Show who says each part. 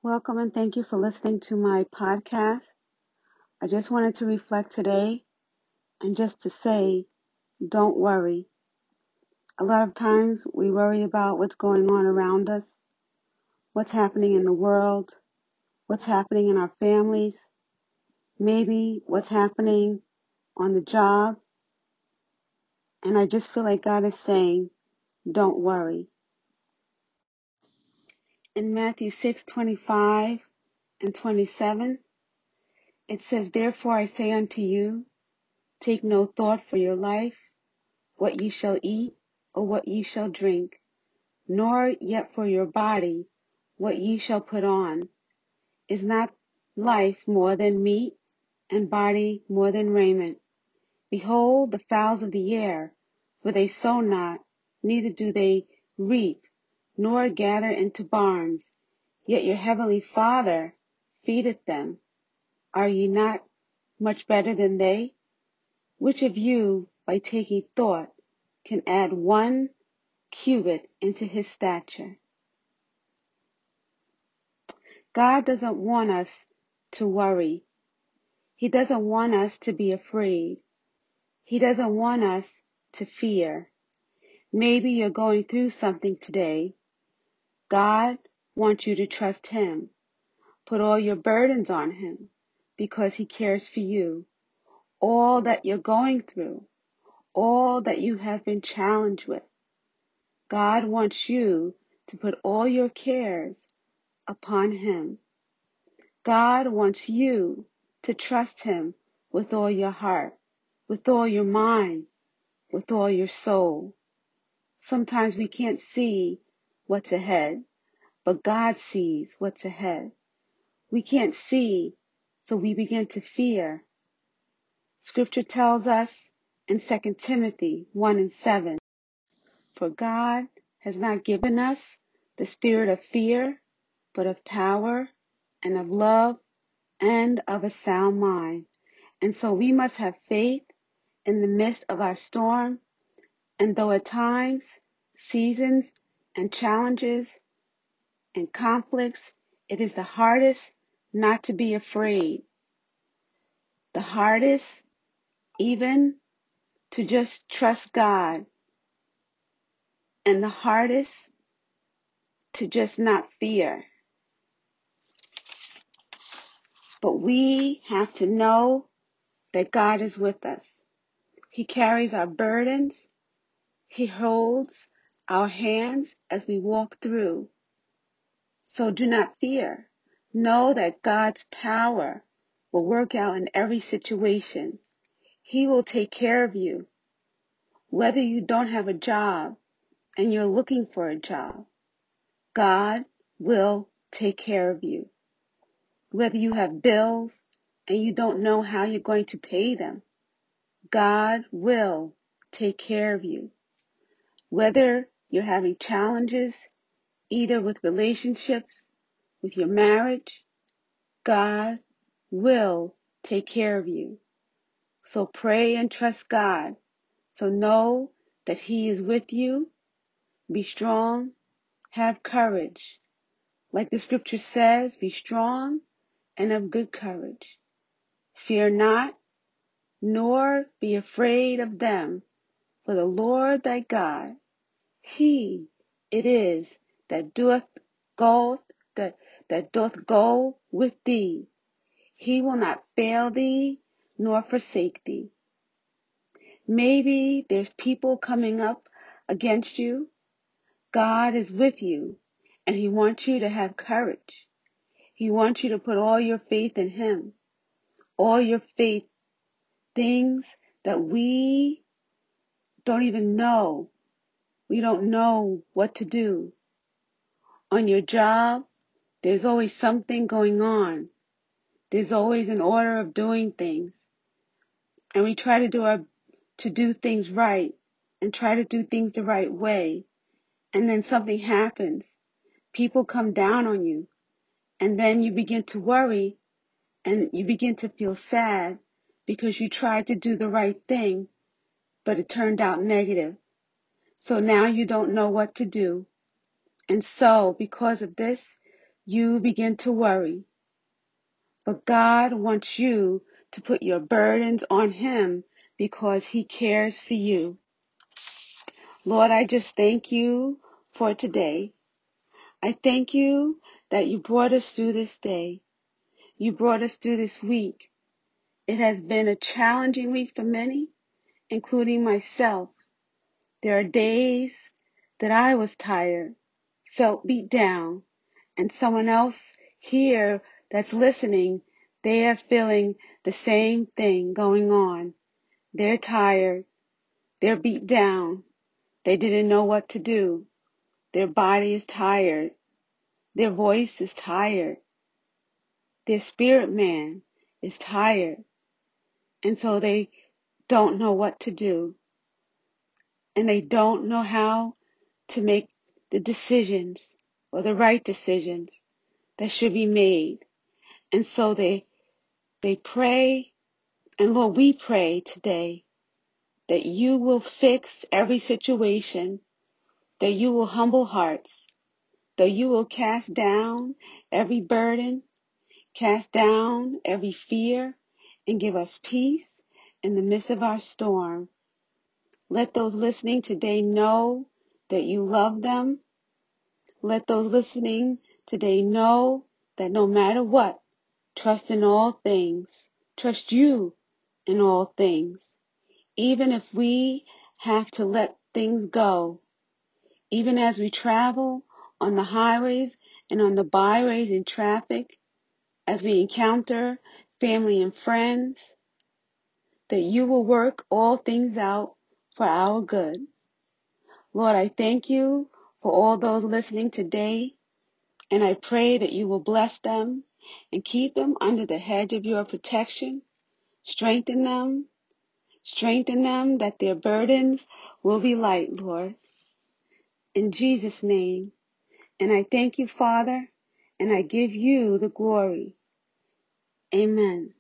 Speaker 1: Welcome and thank you for listening to my podcast. I just wanted to reflect today and just to say, don't worry. A lot of times we worry about what's going on around us, what's happening in the world, what's happening in our families, maybe what's happening on the job. And I just feel like God is saying, don't worry. In Matthew 6:25 and 27, it says, Therefore I say unto you, take no thought for your life, what ye shall eat, or what ye shall drink, nor yet for your body, what ye shall put on. Is not life more than meat, and body more than raiment? Behold the fowls of the air, for they sow not, neither do they reap, nor gather into barns, yet your heavenly Father feedeth them. Are ye not much better than they? Which of you, by taking thought, can add 1 cubit into his stature? God doesn't want us to worry. He doesn't want us to be afraid. He doesn't want us to fear. Maybe you're going through something today. God wants you to trust him. Put all your burdens on him because he cares for you. All that you're going through, all that you have been challenged with, God wants you to put all your cares upon him. God wants you to trust him with all your heart, with all your mind, with all your soul. Sometimes we can't see what's ahead, but God sees what's ahead. We can't see, so we begin to fear. Scripture tells us in 2 Timothy 1:7, For God has not given us the spirit of fear, but of power and of love and of a sound mind. And so we must have faith in the midst of our storm. And though at times, seasons, and challenges and conflicts, it is the hardest not to be afraid. The hardest even to just trust God. And the hardest to just not fear. But we have to know that God is with us. He carries our burdens. He holds our hands as we walk through. So do not fear. Know that God's power will work out in every situation. He will take care of you. Whether you don't have a job and you're looking for a job, God will take care of you. Whether you have bills and you don't know how you're going to pay them, God will take care of you. Whether you're having challenges, either with relationships, with your marriage, God will take care of you. So pray and trust God. So know that he is with you. Be strong. Have courage. Like the scripture says, be strong and of good courage. Fear not, nor be afraid of them, for the Lord thy God, he it is that doth go with thee. He will not fail thee, nor forsake thee. Maybe there's people coming up against you. God is with you, and he wants you to have courage. He wants you to put all your faith in him. All your faith, things that we don't even know. We don't know what to do. On your job, there's always something going on. There's always an order of doing things. And we try to do things right and try to do things the right way. And then something happens. People come down on you. And then you begin to worry and you begin to feel sad because you tried to do the right thing, but it turned out negative. So now you don't know what to do. And so because of this, you begin to worry. But God wants you to put your burdens on Him because He cares for you. Lord, I just thank you for today. I thank you that you brought us through this day. You brought us through this week. It has been a challenging week for many, including myself. There are days that I was tired, felt beat down, and someone else here that's listening, they are feeling the same thing going on. They're tired. They're beat down. They didn't know what to do. Their body is tired. Their voice is tired. Their spirit man is tired. And so they don't know what to do. And they don't know how to make the decisions or the right decisions that should be made. And so they pray. And Lord, we pray today that you will fix every situation, that you will humble hearts, that you will cast down every burden, cast down every fear, and give us peace in the midst of our storm. Let those listening today know that you love them. Let those listening today know that no matter what, trust in all things. Trust you in all things. Even if we have to let things go, even as we travel on the highways and on the byways in traffic, as we encounter family and friends, that you will work all things out for our good. Lord, I thank you for all those listening today, and I pray that you will bless them and keep them under the hedge of your protection. Strengthen them that their burdens will be light, Lord. In Jesus' name. And I thank you, Father, and I give you the glory. Amen.